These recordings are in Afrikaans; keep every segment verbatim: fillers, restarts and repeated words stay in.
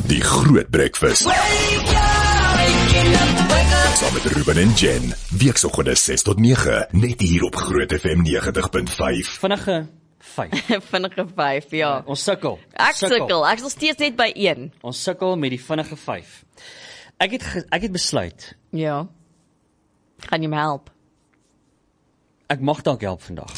Die Groot Breakfast. Saam met Ruben en Jen. Weekoggende ses tot nege, net hier op Groot F M negentig punt vyf. Vinnige vyf. Vinnige vyf, ja. Uh, ons sukkel. Ek sukkel, ek is nog steeds net by een. Ons sukkel met die vinnige vyf. Ek het, ge, ek het besluit. Ja. Gaan jy my help? Ek mag dalk help vandag.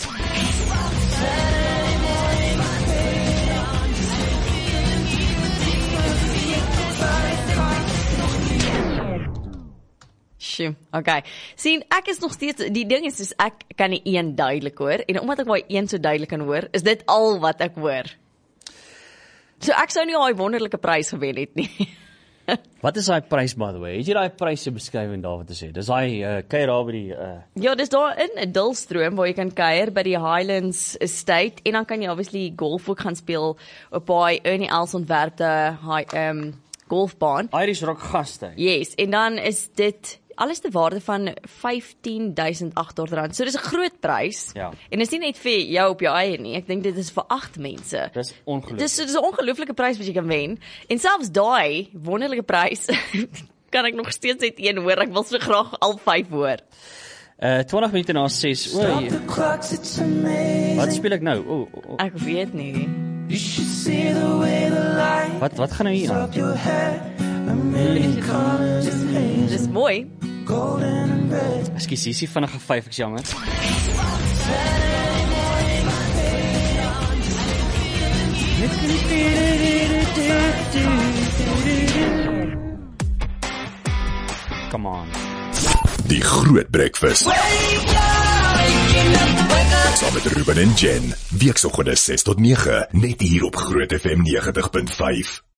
Okay. Sien, ek is nog steeds, die ding is, is ek kan die een duidelik hoor, en omdat ek my een so duidelik kan hoor, is dit al wat ek hoor. So ek sou nie al die wonderlike prys gewen het nie. Wat is daai prys, by the way? Het jy daai prys se beskrywing daar wat te sê? Dis daai uh, kuier daar by die uh... Ja, dis daar in 'n Dullstroom waar jy kan kuier by die Highlands Estate, en dan kan jy obviously golf ook gaan speel op daai Ernie Els ontwerpte um, golfbaan. Irish Rock gaste. Yes, en dan is dit alles te waarde van vyftien duisend agt honderd rand. So dis 'n groot prys. Ja. En dis nie net vir jou op jou eie nie. Ek dink dit is vir agt mense. Dis ongelooflik. Dis dis 'n ongelooflike prys wat jy kan wen. En selfs daai wonderlike prys kan ek nog steeds net een hoor. Ek wil so graag al vyf hoor. Uh twintig minute na ses. O, wat speel ek nou? O, o, o. Ek weet nie. Wat wat gaan nou hier aan? Dis, dis mooi. Ekskuus, hier is die vinnige vyf, ek is jammer. Come on. Die Groot Breakfast. Saam met Ruben en Jen. Weekoggende ses tot nege, net hier op Groot F M negentig punt vyf.